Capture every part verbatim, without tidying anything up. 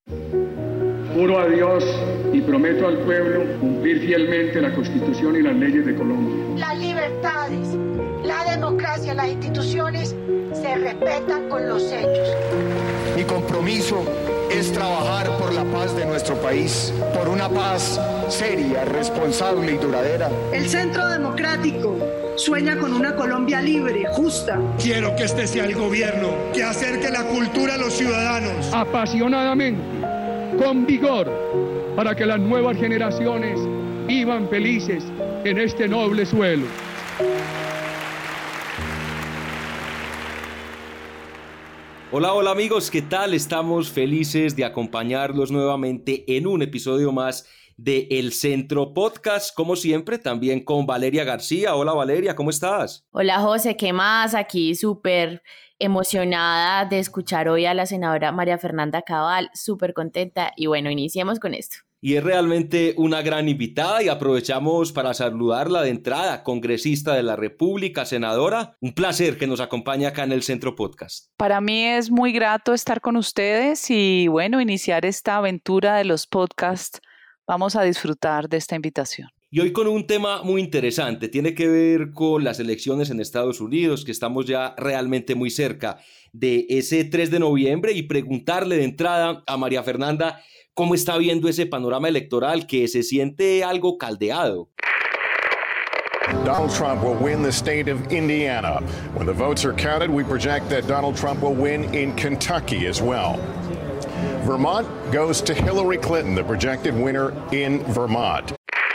Juro a Dios y prometo al pueblo cumplir fielmente la Constitución y las leyes de Colombia. Las libertades, la democracia, las instituciones se respetan con los hechos. Mi compromiso es trabajar por la paz de nuestro país, por una paz seria, responsable y duradera. El Centro Democrático sueña con una Colombia libre, justa. Quiero que este sea el gobierno que acerque la cultura a los ciudadanos. Apasionadamente, con vigor, para que las nuevas generaciones vivan felices en este noble suelo. Hola, hola amigos, ¿qué tal? Estamos felices de acompañarlos nuevamente en un episodio más de El Centro Podcast, como siempre, también con Valeria García. Hola Valeria, ¿cómo estás? Hola José, ¿qué más? Aquí súper emocionada de escuchar hoy a la senadora María Fernanda Cabal, súper contenta y bueno, iniciemos con esto. Y es realmente una gran invitada y aprovechamos para saludarla de entrada, congresista de la República, senadora. Un placer que nos acompañe acá en el Centro Podcast. Para mí es muy grato estar con ustedes y bueno, iniciar esta aventura de los podcasts. Vamos a disfrutar de esta invitación. Y hoy con un tema muy interesante, tiene que ver con las elecciones en Estados Unidos, que estamos ya realmente muy cerca de ese tres de noviembre, y preguntarle de entrada a María Fernanda cómo está viendo ese panorama electoral que se siente algo caldeado. Donald Trump will win the state of Indiana. When the votes are counted, we project that Donald Trump will win in Kentucky as well. Vermont goes to Hillary Clinton, the projected winner in Vermont.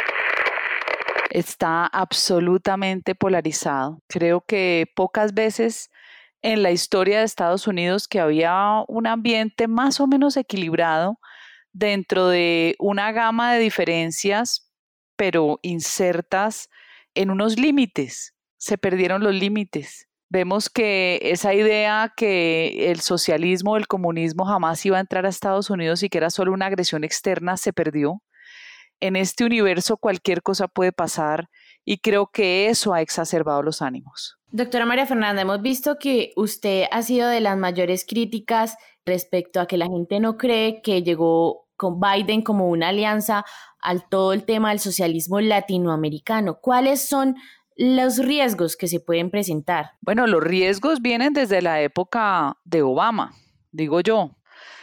Está absolutamente polarizado. Creo que pocas veces en la historia de Estados Unidos que había un ambiente más o menos equilibrado dentro de una gama de diferencias, pero insertas en unos límites. Se perdieron los límites. Vemos que esa idea que el socialismo, el comunismo jamás iba a entrar a Estados Unidos y que era solo una agresión externa, se perdió. En este universo cualquier cosa puede pasar y creo que eso ha exacerbado los ánimos. Doctora María Fernanda, hemos visto que usted ha sido de las mayores críticas respecto a que la gente no cree que llegó con Biden como una alianza al todo el tema del socialismo latinoamericano. ¿Cuáles son los riesgos que se pueden presentar? Bueno, los riesgos vienen desde la época de Obama, digo yo,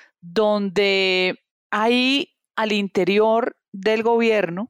donde hay al interior del gobierno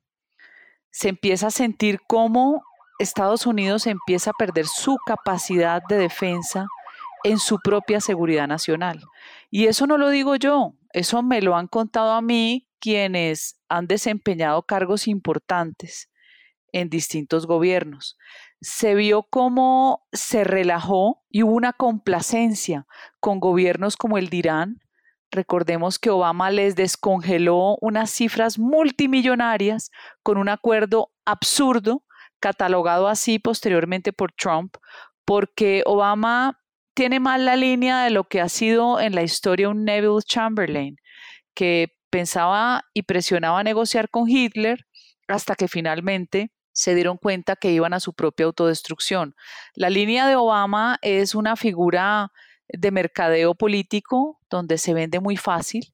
se empieza a sentir cómo Estados Unidos empieza a perder su capacidad de defensa en su propia seguridad nacional. Y eso no lo digo yo, eso me lo han contado a mí quienes han desempeñado cargos importantes en distintos gobiernos. Se vio cómo se relajó y hubo una complacencia con gobiernos como el de Irán. Recordemos que Obama les descongeló unas cifras multimillonarias con un acuerdo absurdo, catalogado así posteriormente por Trump, porque Obama tiene más la línea de lo que ha sido en la historia un Neville Chamberlain, que pensaba y presionaba a negociar con Hitler hasta que finalmente se dieron cuenta que iban a su propia autodestrucción. La línea de Obama es una figura de mercadeo político donde se vende muy fácil,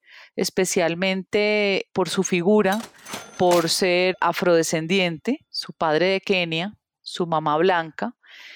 especialmente por su figura, por ser afrodescendiente, su padre de Kenia, su mamá blanca,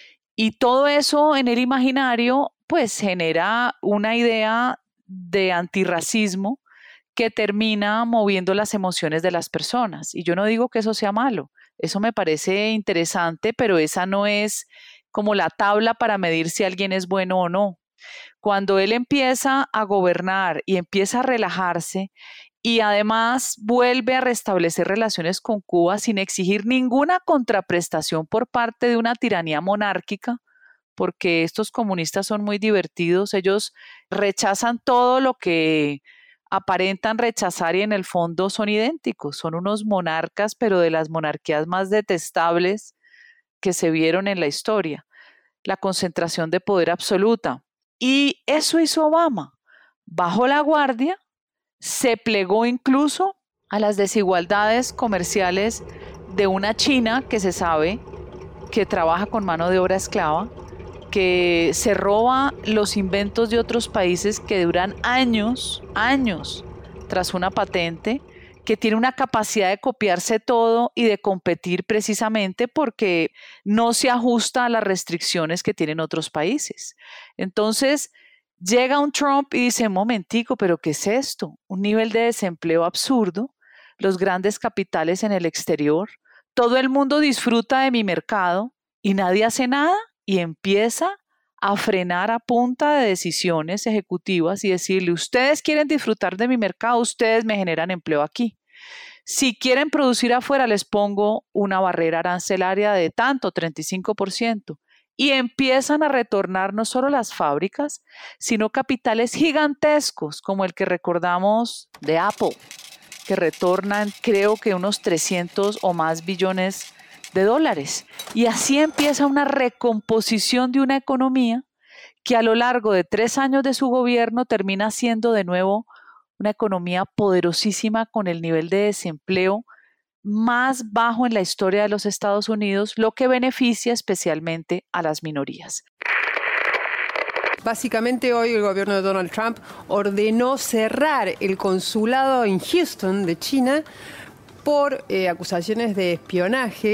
y todo eso en el imaginario pues genera una idea de antirracismo que termina moviendo las emociones de las personas. Y yo no digo que eso sea malo, eso me parece interesante, pero esa no es como la tabla para medir si alguien es bueno o no. Cuando él empieza a gobernar y empieza a relajarse y además vuelve a restablecer relaciones con Cuba sin exigir ninguna contraprestación por parte de una tiranía monárquica, porque estos comunistas son muy divertidos, ellos rechazan todo lo que aparentan rechazar y en el fondo son idénticos, son unos monarcas, pero de las monarquías más detestables que se vieron en la historia, la concentración de poder absoluta. Y eso hizo Obama, bajó la guardia, se plegó incluso a las desigualdades comerciales de una China que se sabe que trabaja con mano de obra esclava, que se roba los inventos de otros países que duran años, años tras una patente, que tiene una capacidad de copiarse todo y de competir precisamente porque no se ajusta a las restricciones que tienen otros países. Entonces, llega un Trump y dice, momentico, ¿pero qué es esto? Un nivel de desempleo absurdo, los grandes capitales en el exterior, todo el mundo disfruta de mi mercado y nadie hace nada y empieza a frenar a punta de decisiones ejecutivas y decirle, ustedes quieren disfrutar de mi mercado, ustedes me generan empleo aquí. Si quieren producir afuera, les pongo una barrera arancelaria de tanto, treinta y cinco por ciento. Y empiezan a retornar no solo las fábricas, sino capitales gigantescos, como el que recordamos de Apple, que retornan creo que unos trescientos o más billones de dólares. Y así empieza una recomposición de una economía que a lo largo de tres años de su gobierno termina siendo de nuevo una economía poderosísima con el nivel de desempleo más bajo en la historia de los Estados Unidos, lo que beneficia especialmente a las minorías. Básicamente hoy el gobierno de Donald Trump ordenó cerrar el consulado en Houston de China por eh, acusaciones de espionaje.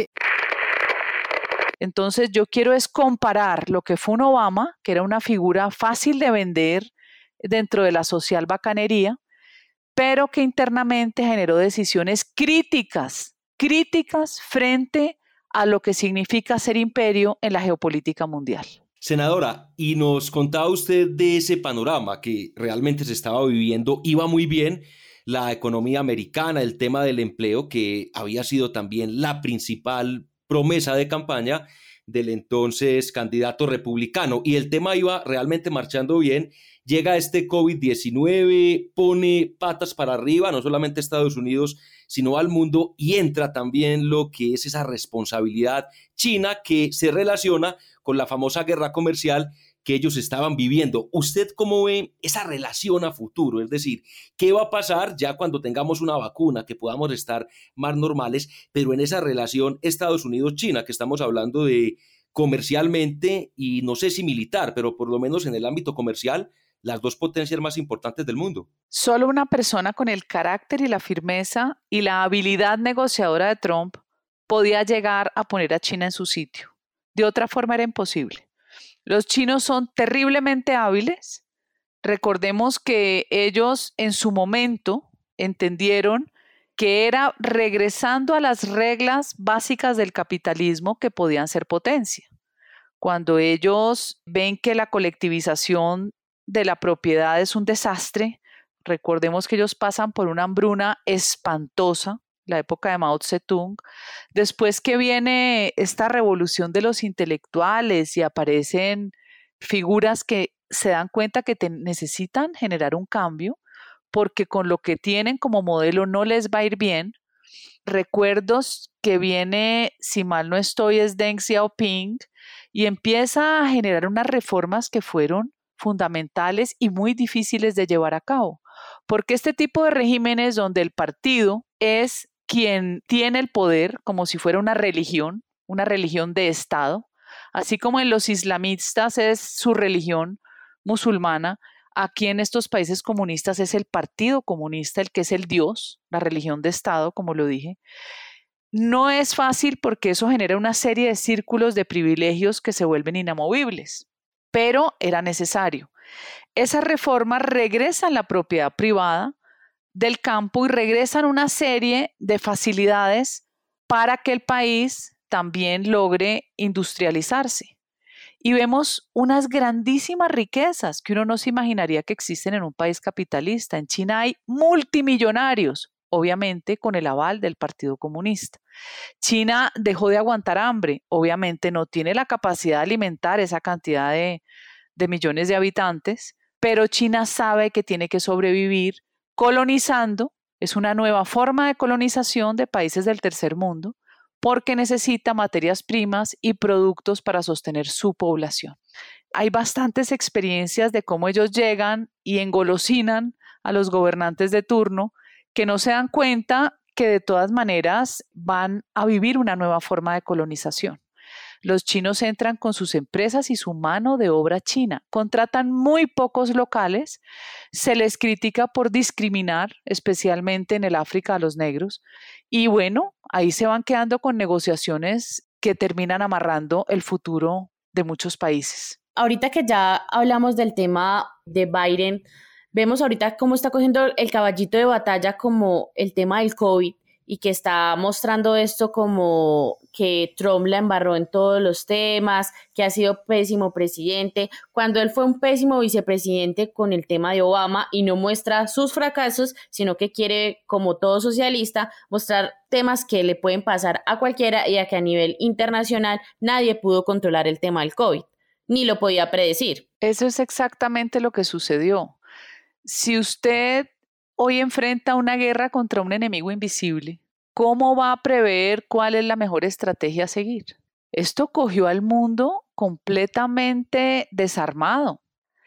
Entonces yo quiero es comparar lo que fue un Obama, que era una figura fácil de vender dentro de la social bacanería, pero que internamente generó decisiones críticas, críticas frente a lo que significa ser imperio en la geopolítica mundial. Senadora, y nos contaba usted de ese panorama que realmente se estaba viviendo, iba muy bien la economía americana, el tema del empleo, que había sido también la principal promesa de campaña del entonces candidato republicano, y el tema iba realmente marchando bien. Llega este COVID diecinueve, pone patas para arriba, no solamente a Estados Unidos, sino al mundo, y entra también lo que es esa responsabilidad china que se relaciona con la famosa guerra comercial que ellos estaban viviendo. ¿Usted cómo ve esa relación a futuro? Es decir, ¿qué va a pasar ya cuando tengamos una vacuna, que podamos estar más normales, pero en esa relación Estados Unidos-China, que estamos hablando de comercialmente, y no sé si militar, pero por lo menos en el ámbito comercial, las dos potencias más importantes del mundo? Solo una persona con el carácter y la firmeza y la habilidad negociadora de Trump podía llegar a poner a China en su sitio. De otra forma era imposible. Los chinos son terriblemente hábiles. Recordemos que ellos en su momento entendieron que era regresando a las reglas básicas del capitalismo que podían ser potencia. Cuando ellos ven que la colectivización de la propiedad es un desastre, recordemos que ellos pasan por una hambruna espantosa, la época de Mao Zedong, después que viene esta revolución de los intelectuales y aparecen figuras que se dan cuenta que te necesitan generar un cambio porque con lo que tienen como modelo no les va a ir bien. Recuerdos que viene, si mal no estoy, es Deng Xiaoping y empieza a generar unas reformas que fueron fundamentales y muy difíciles de llevar a cabo, porque este tipo de regímenes donde el partido es quien tiene el poder como si fuera una religión, una religión de Estado, así como en los islamistas es su religión musulmana, aquí en estos países comunistas es el Partido Comunista el que es el Dios, la religión de Estado, como lo dije. No es fácil porque eso genera una serie de círculos de privilegios que se vuelven inamovibles, pero era necesario. Esas reformas regresan la propiedad privada del campo y regresan una serie de facilidades para que el país también logre industrializarse. Y vemos unas grandísimas riquezas que uno no se imaginaría que existen en un país capitalista. En China hay multimillonarios, obviamente con el aval del Partido Comunista. China dejó de aguantar hambre, obviamente no tiene la capacidad de alimentar esa cantidad de, de millones de habitantes, pero China sabe que tiene que sobrevivir colonizando, es una nueva forma de colonización de países del tercer mundo, porque necesita materias primas y productos para sostener su población. Hay bastantes experiencias de cómo ellos llegan y engolosinan a los gobernantes de turno que no se dan cuenta que de todas maneras van a vivir una nueva forma de colonización. Los chinos entran con sus empresas y su mano de obra china. Contratan muy pocos locales. Se les critica por discriminar, especialmente en el África, a los negros. Y bueno, ahí se van quedando con negociaciones que terminan amarrando el futuro de muchos países. Ahorita que ya hablamos del tema de Biden, vemos ahorita cómo está cogiendo el caballito de batalla como el tema del COVID y que está mostrando esto como que Trump la embarró en todos los temas, que ha sido pésimo presidente, cuando él fue un pésimo vicepresidente con el tema de Obama y no muestra sus fracasos, sino que quiere, como todo socialista, mostrar temas que le pueden pasar a cualquiera y a que a nivel internacional nadie pudo controlar el tema del COVID, ni lo podía predecir. Eso es exactamente lo que sucedió. Si usted hoy enfrenta una guerra contra un enemigo invisible, ¿cómo va a prever cuál es la mejor estrategia a seguir? Esto cogió al mundo completamente desarmado.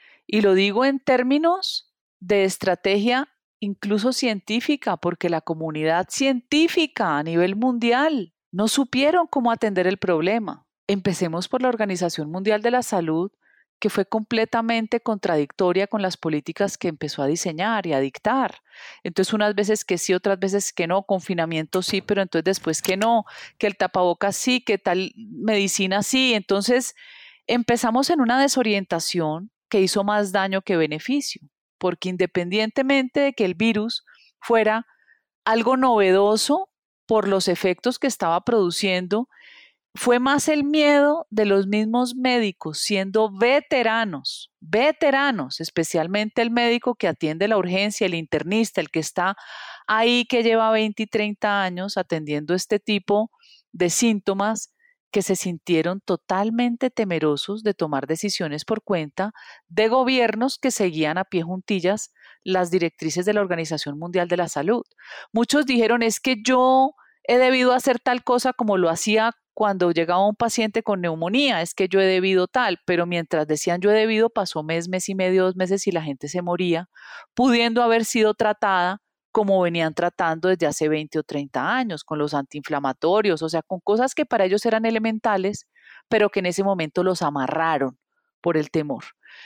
Y lo digo en términos de estrategia incluso científica, porque la comunidad científica a nivel mundial no supieron cómo atender el problema. Empecemos por la Organización Mundial de la Salud, que fue completamente contradictoria con las políticas que empezó a diseñar y a dictar. Entonces, unas veces que sí, otras veces que no, confinamiento sí, pero entonces después que no, que el tapabocas sí, que tal medicina sí. Entonces, empezamos en una desorientación que hizo más daño que beneficio, porque independientemente de que el virus fuera algo novedoso por los efectos que estaba produciendo, fue más el miedo de los mismos médicos, siendo veteranos, veteranos, especialmente el médico que atiende la urgencia, el internista, el que está ahí, que lleva veinte y treinta años atendiendo este tipo de síntomas, que se sintieron totalmente temerosos de tomar decisiones por cuenta de gobiernos que seguían a pie juntillas las directrices de la Organización Mundial de la Salud. Muchos dijeron, es que yo he debido hacer tal cosa como lo hacía cuando llegaba un paciente con neumonía, es que yo he debido tal, pero mientras decían yo he debido, pasó mes, mes y medio, dos meses y la gente se moría, pudiendo haber sido tratada como venían tratando desde hace veinte o treinta años, con los antiinflamatorios, o sea, con cosas que para ellos eran elementales, pero que en ese momento los amarraron por el temor.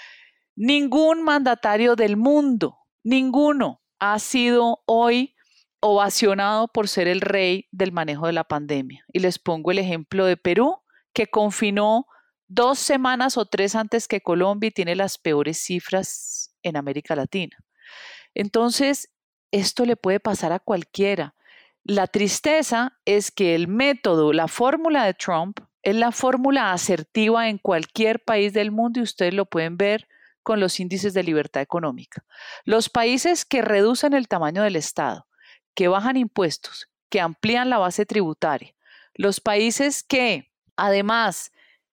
Ningún mandatario del mundo, ninguno, ha sido hoy ovacionado por ser el rey del manejo de la pandemia. Y les pongo el ejemplo de Perú, que confinó dos semanas o tres antes que Colombia y tiene las peores cifras en América Latina. Entonces, esto le puede pasar a cualquiera. La tristeza es que el método, la fórmula de Trump, es la fórmula asertiva en cualquier país del mundo y ustedes lo pueden ver con los índices de libertad económica. Los países que reducen el tamaño del Estado, que bajan impuestos, que amplían la base tributaria, los países que además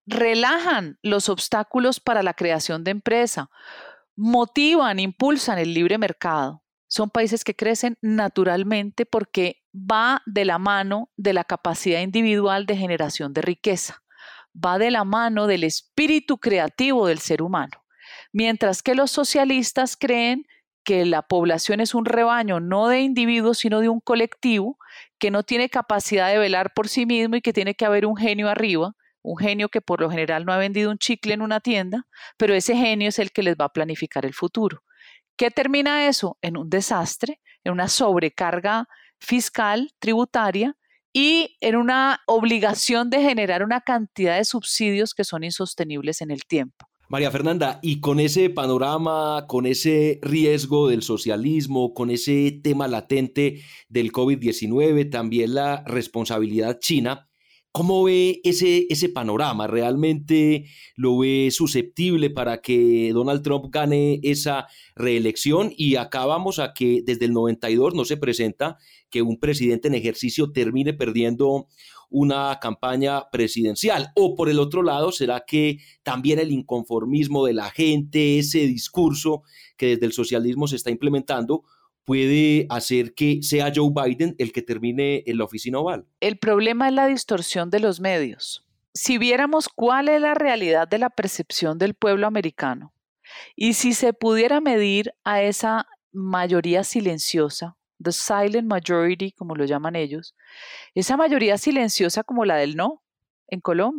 relajan los obstáculos para la creación de empresa, motivan, impulsan el libre mercado, son países que crecen naturalmente porque va de la mano de la capacidad individual de generación de riqueza, va de la mano del espíritu creativo del ser humano, mientras que los socialistas creen que la población es un rebaño no de individuos, sino de un colectivo que no tiene capacidad de velar por sí mismo y que tiene que haber un genio arriba, un genio que por lo general no ha vendido un chicle en una tienda, pero ese genio es el que les va a planificar el futuro. ¿Qué termina eso? En un desastre, en una sobrecarga fiscal, tributaria y en una obligación de generar una cantidad de subsidios que son insostenibles en el tiempo. María Fernanda, y con ese panorama, con ese riesgo del socialismo, con ese tema latente del COVID diecinueve, también la responsabilidad china, ¿cómo ve ese, ese panorama? ¿Realmente lo ve susceptible para que Donald Trump gane esa reelección? Y acá vamos a que desde el noventa y dos no se presenta que un presidente en ejercicio termine perdiendo una campaña presidencial. O por el otro lado, ¿será que también el inconformismo de la gente, ese discurso que desde el socialismo se está implementando, puede hacer que sea Joe Biden el que termine en la oficina oval? El problema es la distorsión de los medios. Si viéramos cuál es la realidad de la percepción del pueblo americano y si se pudiera medir a esa mayoría silenciosa, the silent majority, como lo llaman ellos, esa mayoría silenciosa como la del no en Colombia,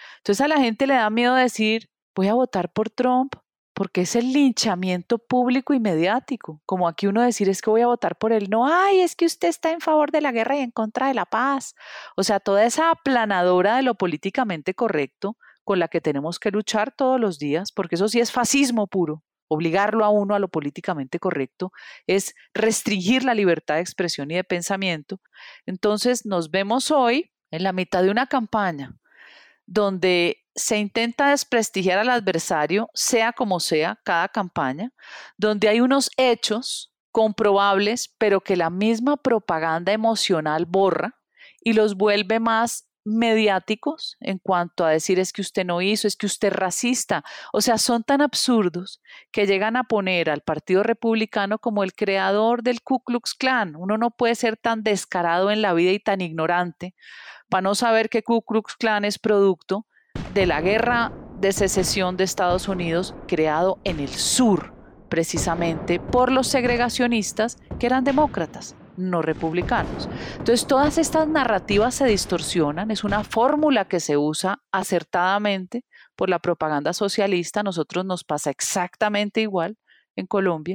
Entonces a la gente le da miedo decir, voy a votar por Trump, porque es el linchamiento público y mediático. Como aquí uno decir es que voy a votar por él. No, ay, es que usted está en favor de la guerra y en contra de la paz. O sea, toda esa aplanadora de lo políticamente correcto con la que tenemos que luchar todos los días, porque eso sí es fascismo puro. Obligarlo a uno a lo políticamente correcto es restringir la libertad de expresión y de pensamiento. Entonces nos vemos hoy en la mitad de una campaña donde se intenta desprestigiar al adversario, sea como sea, cada campaña, donde hay unos hechos comprobables, pero que la misma propaganda emocional borra y los vuelve más mediáticos en cuanto a decir es que usted no hizo, es que usted es racista. O sea, son tan absurdos que llegan a poner al Partido Republicano como el creador del Ku Klux Klan. Uno no puede ser tan descarado en la vida y tan ignorante para no saber que Ku Klux Klan es producto de la guerra de secesión de Estados Unidos creado en el sur, precisamente por los segregacionistas que eran demócratas, no republicanos. Entonces todas estas narrativas se distorsionan, es una fórmula que se usa acertadamente por la propaganda socialista, a nosotros nos pasa exactamente igual en Colombia,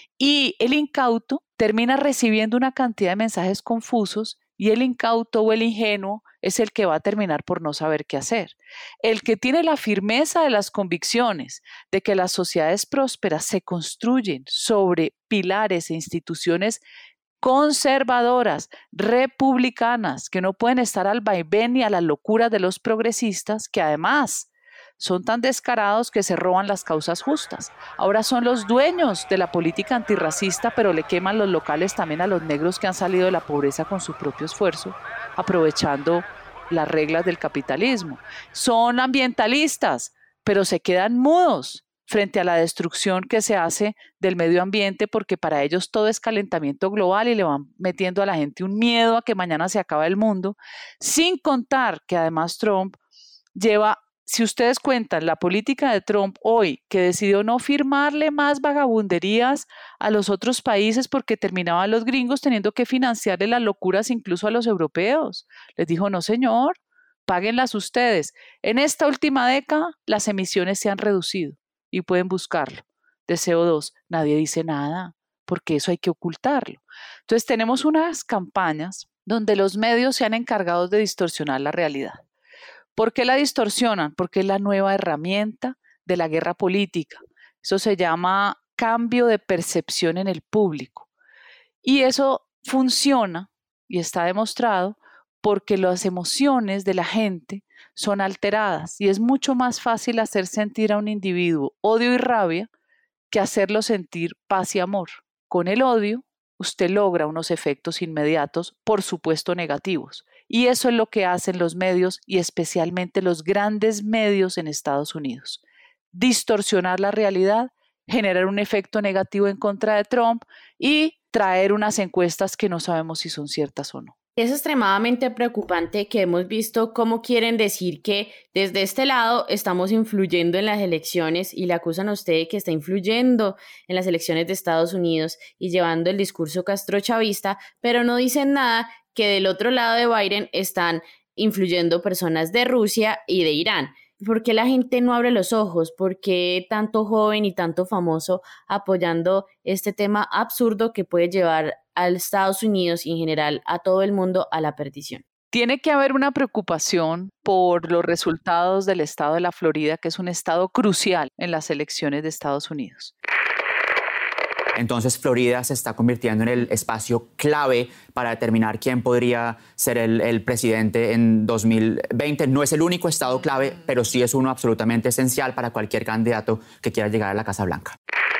y el incauto termina recibiendo una cantidad de mensajes confusos y el incauto o el ingenuo es el que va a terminar por no saber qué hacer. El que tiene la firmeza de las convicciones de que las sociedades prósperas se construyen sobre pilares e instituciones conservadoras, republicanas, que no pueden estar al vaivén ni a la locura de los progresistas, que además son tan descarados que se roban las causas justas. Ahora son los dueños de la política antirracista, pero le queman los locales también a los negros que han salido de la pobreza con su propio esfuerzo, aprovechando las reglas del capitalismo. Son ambientalistas, pero se quedan mudos frente a la destrucción que se hace del medio ambiente, porque para ellos todo es calentamiento global y le van metiendo a la gente un miedo a que mañana se acabe el mundo, sin contar que además Trump lleva, si ustedes cuentan la política de Trump hoy, que decidió no firmarle más vagabunderías a los otros países porque terminaban los gringos teniendo que financiarle las locuras incluso a los europeos. Les dijo, no señor, páguenlas ustedes. En esta última década las emisiones se han reducido y pueden buscarlo. De C O dos, nadie dice nada porque eso hay que ocultarlo. Entonces tenemos unas campañas donde los medios se han encargado de distorsionar la realidad. ¿Por qué la distorsionan? Porque es la nueva herramienta de la guerra política. Eso se llama cambio de percepción en el público. Y eso funciona y está demostrado porque las emociones de la gente son alteradas y es mucho más fácil hacer sentir a un individuo odio y rabia que hacerlo sentir paz y amor. Con el odio, usted logra unos efectos inmediatos, por supuesto negativos. Y eso es lo que hacen los medios y especialmente los grandes medios en Estados Unidos. Distorsionar la realidad, generar un efecto negativo en contra de Trump y traer unas encuestas que no sabemos si son ciertas o no. Es extremadamente preocupante que hemos visto cómo quieren decir que desde este lado estamos influyendo en las elecciones y le acusan a usted de que está influyendo en las elecciones de Estados Unidos y llevando el discurso castrochavista, pero no dicen nada que del otro lado de Biden están influyendo personas de Rusia y de Irán. ¿Por qué la gente no abre los ojos? ¿Por qué tanto joven y tanto famoso apoyando este tema absurdo que puede llevar a Estados Unidos y en general a todo el mundo a la perdición? Tiene que haber una preocupación por los resultados del estado de la Florida, que es un estado crucial en las elecciones de Estados Unidos. Entonces Florida se está convirtiendo en el espacio clave para determinar quién podría ser el, el presidente en dos mil veinte. No es el único estado clave, pero sí es uno absolutamente esencial para cualquier candidato que quiera llegar a la Casa Blanca.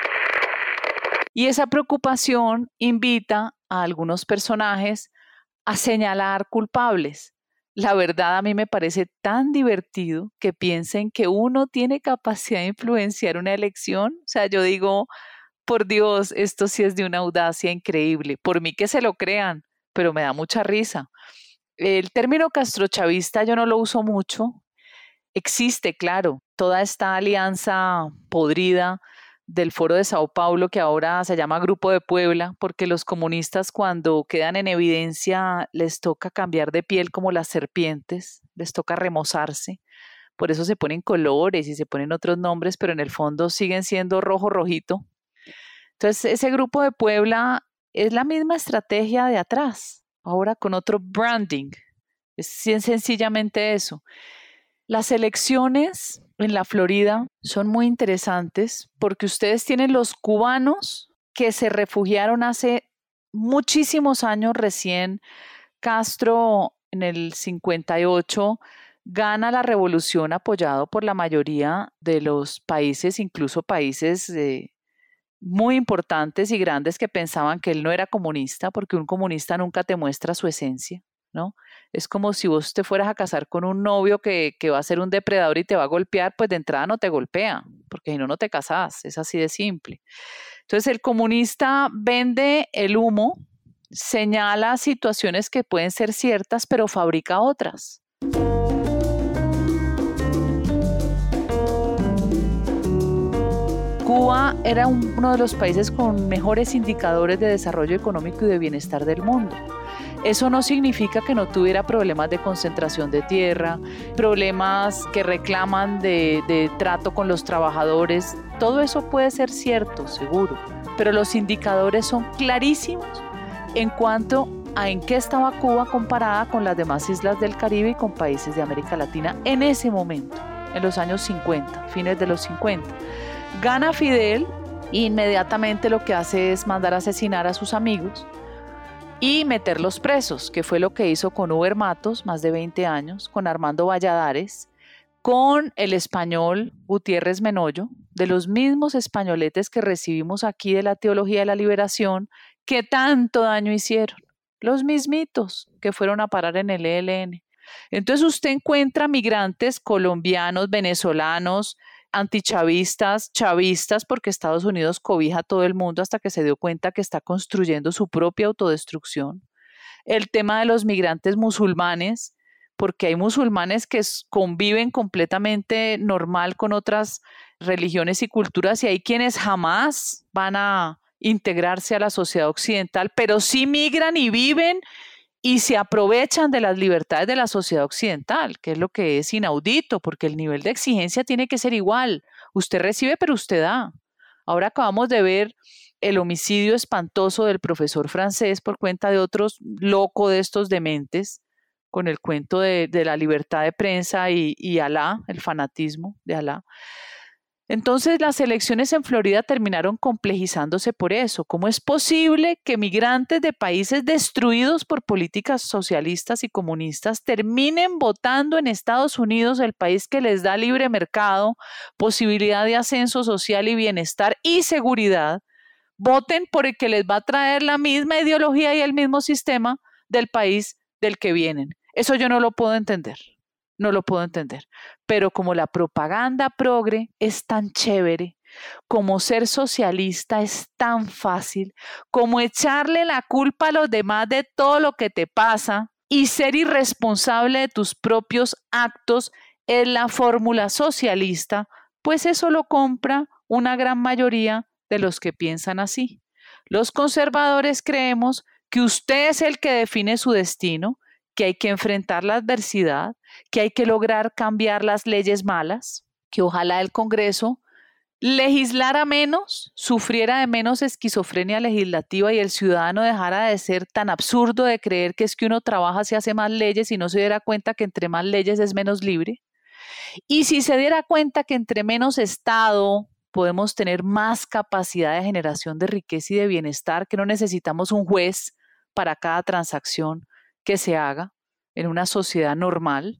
Y esa preocupación invita a algunos personajes a señalar culpables. La verdad, a mí me parece tan divertido que piensen que uno tiene capacidad de influenciar una elección. O sea, yo digo, por Dios, esto sí es de una audacia increíble. Por mí que se lo crean, pero me da mucha risa. El término castrochavista yo no lo uso mucho. Existe, claro, toda esta alianza podrida del Foro de Sao Paulo, que ahora se llama Grupo de Puebla, porque los comunistas cuando quedan en evidencia les toca cambiar de piel como las serpientes, les toca remozarse, por eso se ponen colores y se ponen otros nombres, pero en el fondo siguen siendo rojo-rojito. Entonces, ese grupo de Puebla es la misma estrategia de atrás, ahora con otro branding. Es sencillamente eso. Las elecciones en la Florida son muy interesantes porque ustedes tienen los cubanos que se refugiaron hace muchísimos años. Recién Castro en el cincuenta y ocho gana la revolución apoyado por la mayoría de los países, incluso países eh, muy importantes y grandes que pensaban que él no era comunista, porque un comunista nunca te muestra su esencia, ¿no? Es como si vos te fueras a casar con un novio que, que va a ser un depredador y te va a golpear, pues de entrada no te golpea, porque si no, no te casás, es así de simple. Entonces el comunista vende el humo, señala situaciones que pueden ser ciertas, pero fabrica otras. Cuba era un, uno de los países con mejores indicadores de desarrollo económico y de bienestar del mundo. Eso no significa que no tuviera problemas de concentración de tierra, problemas que reclaman de, de trato con los trabajadores. Todo eso puede ser cierto, seguro, pero los indicadores son clarísimos en cuanto a en qué estaba Cuba comparada con las demás islas del Caribe y con países de América Latina en ese momento, en los años cincuenta, fines de los cincuenta. Gana Fidel e inmediatamente lo que hace es mandar a asesinar a sus amigos y meterlos presos, que fue lo que hizo con Uber Matos, más de veinte años, con Armando Valladares, con el español Gutiérrez Menoyo, de los mismos españoletes que recibimos aquí de la Teología de la Liberación, que tanto daño hicieron, los mismitos que fueron a parar en el E L N. Entonces usted encuentra migrantes colombianos, venezolanos, antichavistas, chavistas, porque Estados Unidos cobija a todo el mundo hasta que se dio cuenta que está construyendo su propia autodestrucción. El tema de los migrantes musulmanes, porque hay musulmanes que conviven completamente normal con otras religiones y culturas, y hay quienes jamás van a integrarse a la sociedad occidental, pero sí migran y viven y se aprovechan de las libertades de la sociedad occidental, que es lo que es inaudito, porque el nivel de exigencia tiene que ser igual. Usted recibe, pero usted da. Ahora acabamos de ver el homicidio espantoso del profesor francés por cuenta de otros locos de estos dementes, con el cuento de, de la libertad de prensa y, y Alá, el fanatismo de Alá. Entonces las elecciones en Florida terminaron complejizándose por eso. ¿Cómo es posible que migrantes de países destruidos por políticas socialistas y comunistas terminen votando en Estados Unidos, el país que les da libre mercado, posibilidad de ascenso social y bienestar y seguridad, voten por el que les va a traer la misma ideología y el mismo sistema del país del que vienen? Eso yo no lo puedo entender. No lo puedo entender, pero como la propaganda progre es tan chévere, como ser socialista es tan fácil, como echarle la culpa a los demás de todo lo que te pasa y ser irresponsable de tus propios actos es la fórmula socialista, pues eso lo compra una gran mayoría de los que piensan así. Los conservadores creemos que usted es el que define su destino, que hay que enfrentar la adversidad, que hay que lograr cambiar las leyes malas, que ojalá el Congreso legislara menos, sufriera de menos esquizofrenia legislativa y el ciudadano dejara de ser tan absurdo de creer que es que uno trabaja si hace más leyes y no se diera cuenta que entre más leyes es menos libre. Y si se diera cuenta que entre menos Estado podemos tener más capacidad de generación de riqueza y de bienestar, que no necesitamos un juez para cada transacción que se haga en una sociedad normal,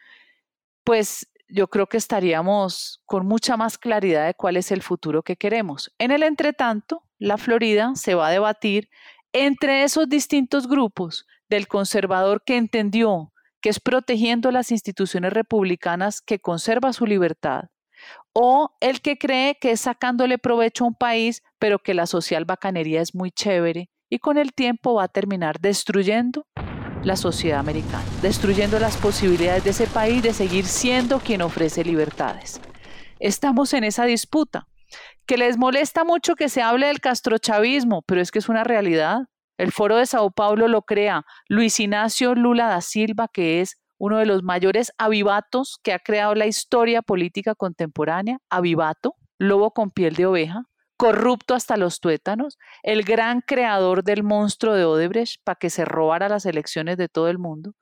pues yo creo que estaríamos con mucha más claridad de cuál es el futuro que queremos. En el entretanto, la Florida se va a debatir entre esos distintos grupos del conservador que entendió que es protegiendo las instituciones republicanas que conserva su libertad, o el que cree que es sacándole provecho a un país, pero que la social bacanería es muy chévere y con el tiempo va a terminar destruyendo la sociedad americana, destruyendo las posibilidades de ese país de seguir siendo quien ofrece libertades. Estamos en esa disputa, que les molesta mucho que se hable del castrochavismo, pero es que es una realidad. El Foro de Sao Paulo lo crea Luis Ignacio Lula da Silva, que es uno de los mayores avivatos que ha creado la historia política contemporánea, avivato, lobo con piel de oveja, corrupto hasta los tuétanos, el gran creador del monstruo de Odebrecht para que se robara las elecciones de todo el mundo,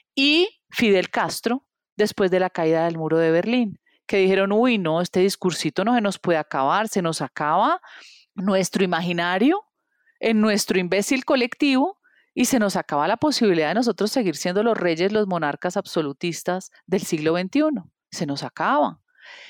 y Fidel Castro, después de la caída del muro de Berlín, que dijeron, uy, no, este discursito no se nos puede acabar, se nos acaba nuestro imaginario, en nuestro imbécil colectivo, y se nos acaba la posibilidad de nosotros seguir siendo los reyes, los monarcas absolutistas del siglo veintiuno. Se nos acaba.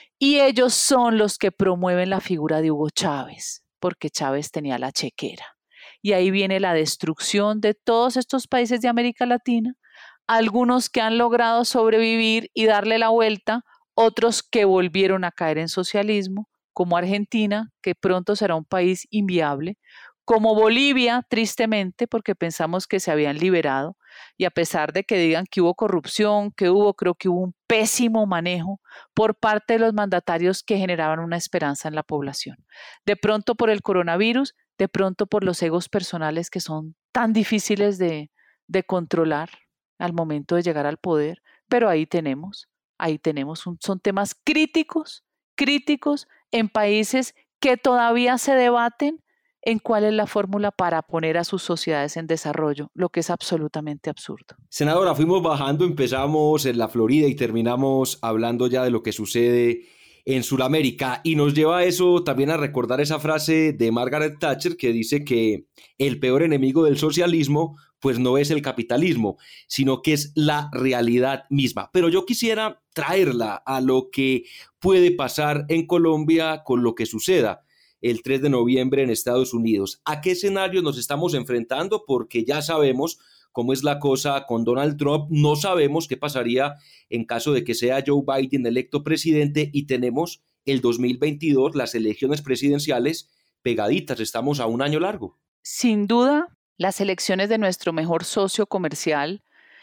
Y ellos son los que promueven la figura de Hugo Chávez, porque Chávez tenía la chequera. Y ahí viene la destrucción de todos estos países de América Latina, algunos que han logrado sobrevivir y darle la vuelta, otros que volvieron a caer en socialismo, como Argentina, que pronto será un país inviable, como Bolivia, tristemente, porque pensamos que se habían liberado, y a pesar de que digan que hubo corrupción, que hubo, creo que hubo un pésimo manejo por parte de los mandatarios que generaban una esperanza en la población. De pronto por el coronavirus, de pronto por los egos personales que son tan difíciles de, de controlar al momento de llegar al poder, pero ahí tenemos, ahí tenemos, un, son temas críticos, críticos en países que todavía se debaten en cuál es la fórmula para poner a sus sociedades en desarrollo, lo que es absolutamente absurdo. Senadora, fuimos bajando, empezamos en la Florida y terminamos hablando ya de lo que sucede en Sudamérica, y nos lleva a eso también a recordar esa frase de Margaret Thatcher que dice que el peor enemigo del socialismo pues no es el capitalismo, sino que es la realidad misma. Pero yo quisiera traerla a lo que puede pasar en Colombia con lo que suceda el tres de noviembre en Estados Unidos. ¿A qué escenario nos estamos enfrentando? Porque ya sabemos cómo es la cosa con Donald Trump, no sabemos qué pasaría en caso de que sea Joe Biden electo presidente, y tenemos el dos mil veintidós, las elecciones presidenciales pegaditas, estamos a un año largo. Sin duda, las elecciones de nuestro mejor socio comercial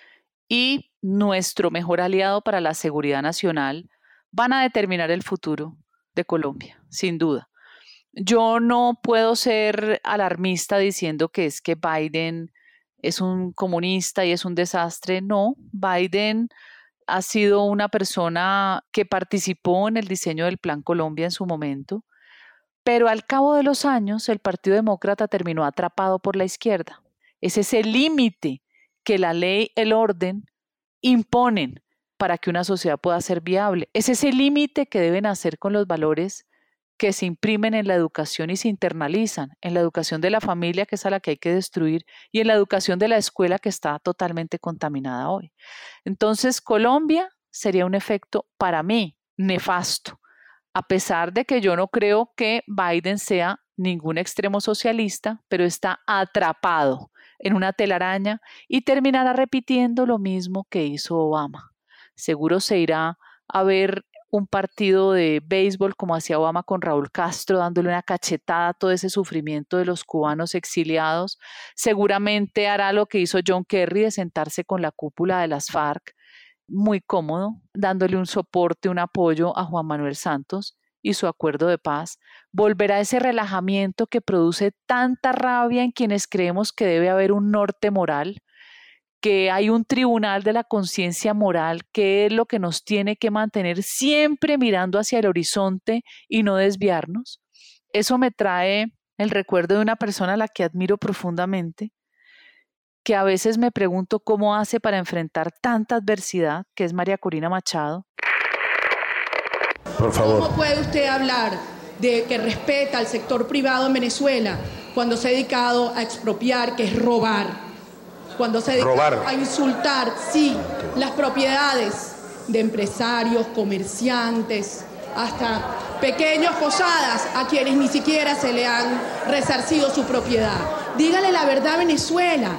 y nuestro mejor aliado para la seguridad nacional van a determinar el futuro de Colombia, sin duda. Yo no puedo ser alarmista diciendo que es que Biden es un comunista y es un desastre. No, Biden ha sido una persona que participó en el diseño del Plan Colombia en su momento, pero al cabo de los años el Partido Demócrata terminó atrapado por la izquierda. Es ese límite que la ley, el orden, imponen para que una sociedad pueda ser viable. Es ese límite que deben hacer con los valores que se imprimen en la educación y se internalizan, en la educación de la familia, que es a la que hay que destruir, y en la educación de la escuela, que está totalmente contaminada hoy. Entonces, Colombia sería un efecto, para mí, nefasto, a pesar de que yo no creo que Biden sea ningún extremo socialista, pero está atrapado en una telaraña y terminará repitiendo lo mismo que hizo Obama. Seguro se irá a ver un partido de béisbol como hacía Obama con Raúl Castro, dándole una cachetada a todo ese sufrimiento de los cubanos exiliados. Seguramente hará lo que hizo John Kerry, de sentarse con la cúpula de las FARC, muy cómodo, dándole un soporte, un apoyo a Juan Manuel Santos y su acuerdo de paz. Volverá a ese relajamiento que produce tanta rabia en quienes creemos que debe haber un norte moral, que hay un tribunal de la conciencia moral, que es lo que nos tiene que mantener siempre mirando hacia el horizonte y no desviarnos. Eso me trae el recuerdo de una persona a la que admiro profundamente, que a veces me pregunto cómo hace para enfrentar tanta adversidad, que es María Corina Machado. Por favor. ¿Cómo puede usted hablar de que respeta al sector privado en Venezuela cuando se ha dedicado a expropiar, que es robar? Cuando se dedica a insultar, sí, las propiedades de empresarios, comerciantes, hasta pequeños posadas a quienes ni siquiera se le han resarcido su propiedad. Dígale la verdad a Venezuela.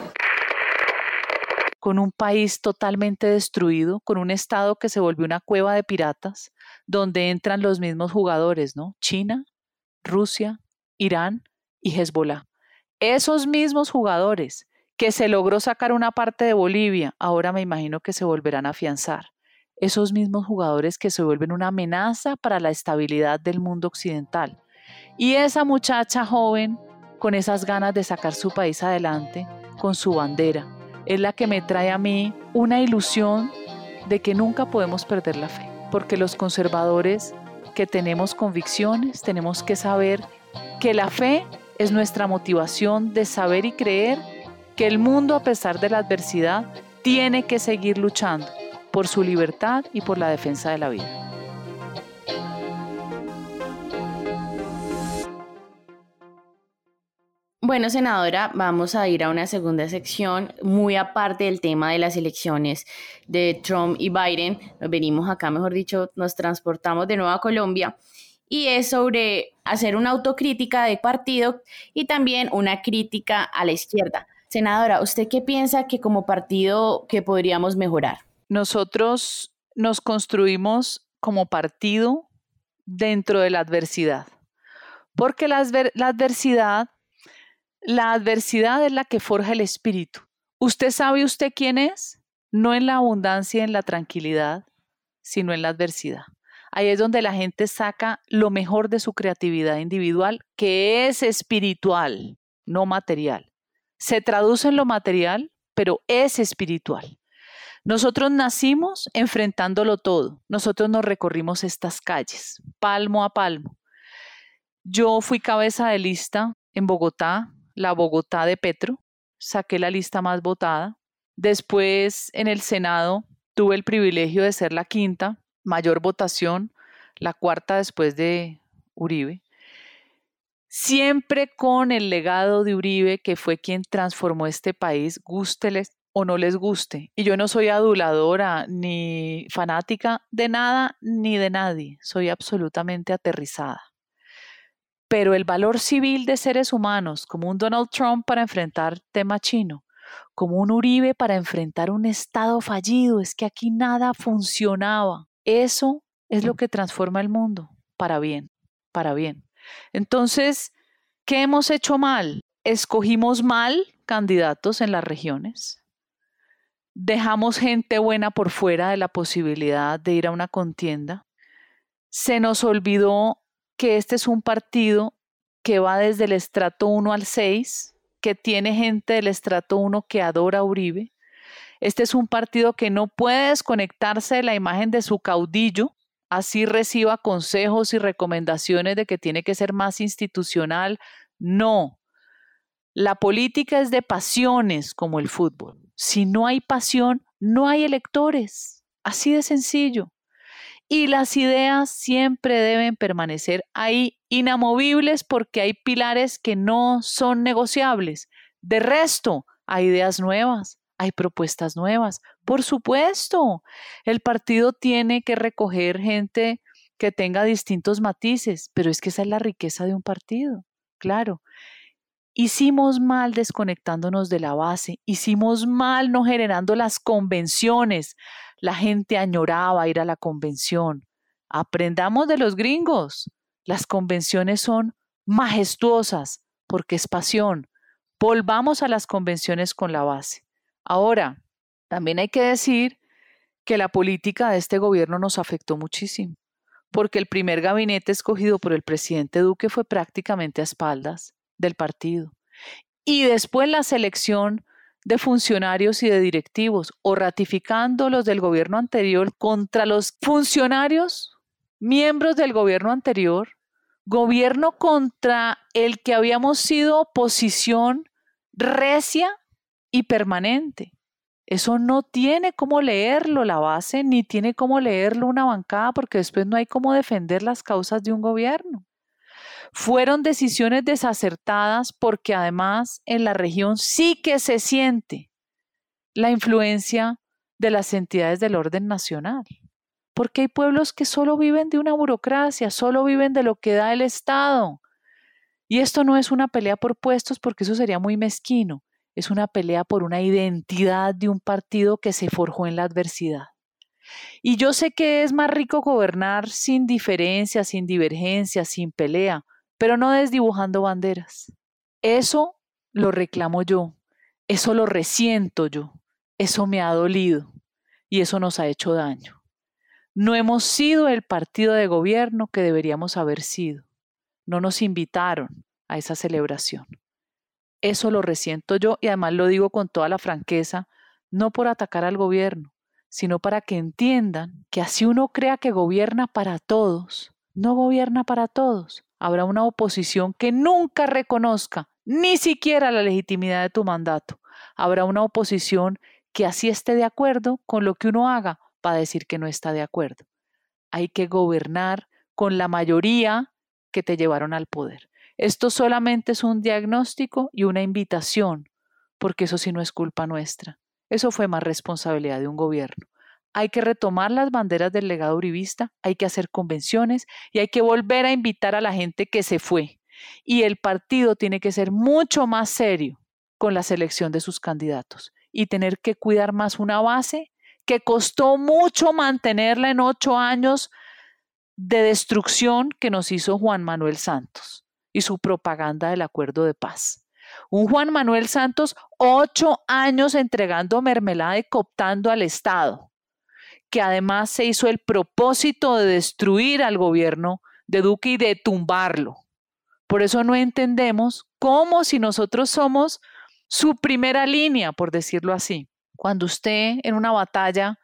Con un país totalmente destruido, con un estado que se volvió una cueva de piratas, donde entran los mismos jugadores, ¿no? China, Rusia, Irán y Hezbollah. Esos mismos jugadores que se logró sacar una parte de Bolivia, ahora me imagino que se volverán a afianzar. Esos mismos jugadores que se vuelven una amenaza para la estabilidad del mundo occidental. Y esa muchacha joven, con esas ganas de sacar su país adelante, con su bandera, es la que me trae a mí una ilusión de que nunca podemos perder la fe, porque los conservadores que tenemos convicciones tenemos que saber que la fe es nuestra motivación de saber y creer que el mundo, a pesar de la adversidad, tiene que seguir luchando por su libertad y por la defensa de la vida. Bueno, senadora, vamos a ir a una segunda sección muy aparte del tema de las elecciones de Trump y Biden. Nos venimos acá, mejor dicho, nos transportamos de nuevo a Colombia, y es sobre hacer una autocrítica de partido y también una crítica a la izquierda. Senadora, ¿usted qué piensa que como partido que podríamos mejorar? Nosotros nos construimos como partido dentro de la adversidad, porque la, adver- la adversidad La adversidad es la que forja el espíritu. ¿Usted sabe usted quién es? No en la abundancia y en la tranquilidad, sino en la adversidad. Ahí es donde la gente saca lo mejor de su creatividad individual, que es espiritual, no material. Se traduce en lo material, pero es espiritual. Nosotros nacimos enfrentándolo todo. Nosotros nos recorrimos estas calles, palmo a palmo. Yo fui cabeza de lista en Bogotá, la Bogotá de Petro, saqué la lista más votada. Después en el Senado tuve el privilegio de ser la quinta, mayor votación, la cuarta después de Uribe. Siempre con el legado de Uribe, que fue quien transformó este país, gústeles o no les guste. Y yo no soy aduladora ni fanática de nada ni de nadie, soy absolutamente aterrizada. Pero el valor civil de seres humanos, como un Donald Trump para enfrentar tema chino, como un Uribe para enfrentar un Estado fallido, es que aquí nada funcionaba. Eso es lo que transforma el mundo, para bien, para bien. Entonces, ¿qué hemos hecho mal? Escogimos mal candidatos en las regiones. Dejamos gente buena por fuera de la posibilidad de ir a una contienda. Se nos olvidó que este es un partido que va desde el estrato uno al seis, que tiene gente del estrato uno que adora a Uribe. Este es un partido que no puede desconectarse de la imagen de su caudillo, así reciba consejos y recomendaciones de que tiene que ser más institucional. No. La política es de pasiones como el fútbol. Si no hay pasión, no hay electores. Así de sencillo. Y las ideas siempre deben permanecer ahí inamovibles porque hay pilares que no son negociables. De resto, hay ideas nuevas, hay propuestas nuevas. Por supuesto, el partido tiene que recoger gente que tenga distintos matices, pero es que esa es la riqueza de un partido, claro. Hicimos mal desconectándonos de la base, hicimos mal no generando las convenciones. La gente añoraba ir a la convención. Aprendamos de los gringos. Las convenciones son majestuosas porque es pasión. Volvamos a las convenciones con la base. Ahora, también hay que decir que la política de este gobierno nos afectó muchísimo, porque el primer gabinete escogido por el presidente Duque fue prácticamente a espaldas del partido. Y después la selección de funcionarios y de directivos, o ratificando los del gobierno anterior contra los funcionarios, miembros del gobierno anterior, gobierno contra el que habíamos sido oposición recia y permanente. Eso no tiene cómo leerlo la base, ni tiene cómo leerlo una bancada, porque después no hay cómo defender las causas de un gobierno. Fueron decisiones desacertadas porque además en la región sí que se siente la influencia de las entidades del orden nacional. Porque hay pueblos que solo viven de una burocracia, solo viven de lo que da el Estado. Y esto no es una pelea por puestos porque eso sería muy mezquino. Es una pelea por una identidad de un partido que se forjó en la adversidad. Y yo sé que es más rico gobernar sin diferencias, sin divergencias, sin pelea, pero no desdibujando banderas. Eso lo reclamo yo, eso lo resiento yo, eso me ha dolido y eso nos ha hecho daño. No hemos sido el partido de gobierno que deberíamos haber sido. No nos invitaron a esa celebración. Eso lo resiento yo y además lo digo con toda la franqueza, no por atacar al gobierno, sino para que entiendan que así uno crea que gobierna para todos, no gobierna para todos. Habrá una oposición que nunca reconozca ni siquiera la legitimidad de tu mandato. Habrá una oposición que así esté de acuerdo con lo que uno haga para decir que no está de acuerdo. Hay que gobernar con la mayoría que te llevaron al poder. Esto solamente es un diagnóstico y una invitación, porque eso sí no es culpa nuestra. Eso fue más responsabilidad de un gobierno. Hay que retomar las banderas del legado uribista, hay que hacer convenciones y hay que volver a invitar a la gente que se fue. Y el partido tiene que ser mucho más serio con la selección de sus candidatos y tener que cuidar más una base que costó mucho mantenerla en ocho años de destrucción que nos hizo Juan Manuel Santos y su propaganda del acuerdo de paz. Un Juan Manuel Santos, ocho años entregando mermelada y cooptando al Estado, que además se hizo el propósito de destruir al gobierno de Duque y de tumbarlo. Por eso no entendemos cómo, si nosotros somos su primera línea, por decirlo así, cuando usted en una batalla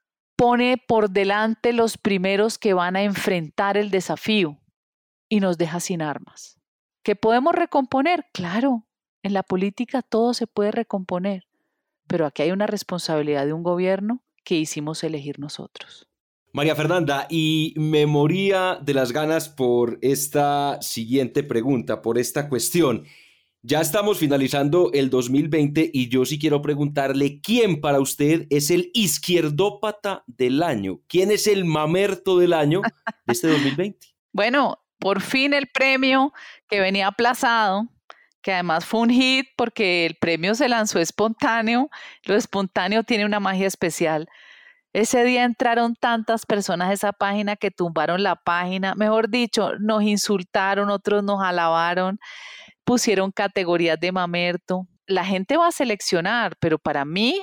pone por delante los primeros que van a enfrentar el desafío y nos deja sin armas. ¿Que podemos recomponer? Claro, en la política todo se puede recomponer, pero aquí hay una responsabilidad de un gobierno que hicimos elegir nosotros. María Fernanda, y me moría de las ganas por esta siguiente pregunta, por esta cuestión. Ya estamos finalizando el dos mil veinte y yo sí quiero preguntarle quién para usted es el izquierdópata del año. ¿Quién es el mamerto del año de este dos mil veinte? Bueno, por fin el premio que venía aplazado, que además fue un hit porque el premio se lanzó espontáneo. Lo espontáneo tiene una magia especial. Ese día entraron tantas personas a esa página que tumbaron la página. Mejor dicho, nos insultaron, otros nos alabaron. Pusieron categorías de mamerto. La gente va a seleccionar, pero para mí,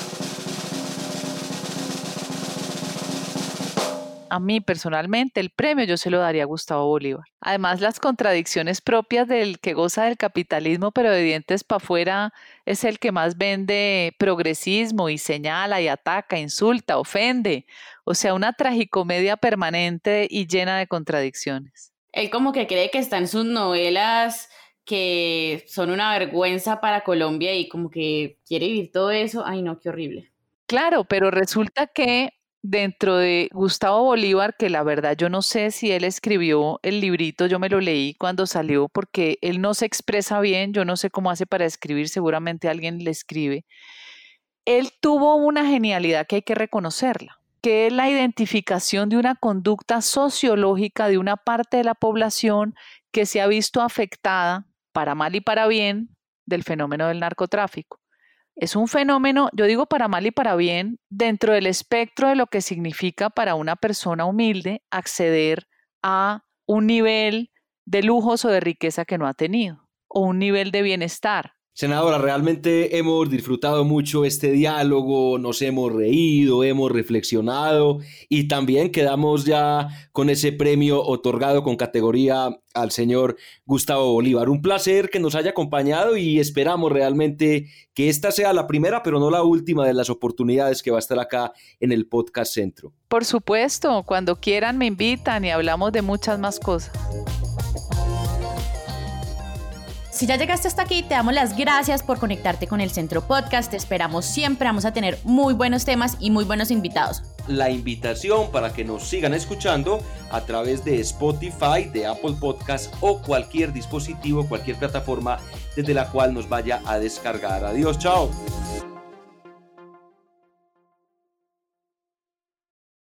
a mí personalmente, el premio yo se lo daría a Gustavo Bolívar. Además, las contradicciones propias del que goza del capitalismo, pero de dientes para afuera, es el que más vende progresismo y señala y ataca, insulta, ofende. O sea, una tragicomedia permanente y llena de contradicciones. Él como que cree que está en sus novelas que son una vergüenza para Colombia y como que quiere vivir todo eso. Ay, no, qué horrible. Claro, pero resulta que dentro de Gustavo Bolívar, que la verdad yo no sé si él escribió el librito, yo me lo leí cuando salió porque él no se expresa bien, yo no sé cómo hace para escribir, seguramente alguien le escribe. Él tuvo una genialidad que hay que reconocerla, que es la identificación de una conducta sociológica de una parte de la población que se ha visto afectada, para mal y para bien, del fenómeno del narcotráfico. Es un fenómeno, yo digo para mal y para bien, dentro del espectro de lo que significa para una persona humilde acceder a un nivel de lujos o de riqueza que no ha tenido, o un nivel de bienestar. Senadora, realmente hemos disfrutado mucho este diálogo, nos hemos reído, hemos reflexionado y también quedamos ya con ese premio otorgado con categoría al señor Gustavo Bolívar. Un placer que nos haya acompañado y esperamos realmente que esta sea la primera, pero no la última de las oportunidades que va a estar acá en el Podcast Centro. Por supuesto, cuando quieran me invitan y hablamos de muchas más cosas. Si ya llegaste hasta aquí, te damos las gracias por conectarte con el Centro Podcast. Te esperamos siempre, vamos a tener muy buenos temas y muy buenos invitados. La invitación para que nos sigan escuchando a través de Spotify, de Apple Podcast o cualquier dispositivo, cualquier plataforma desde la cual nos vaya a descargar. Adiós, chao.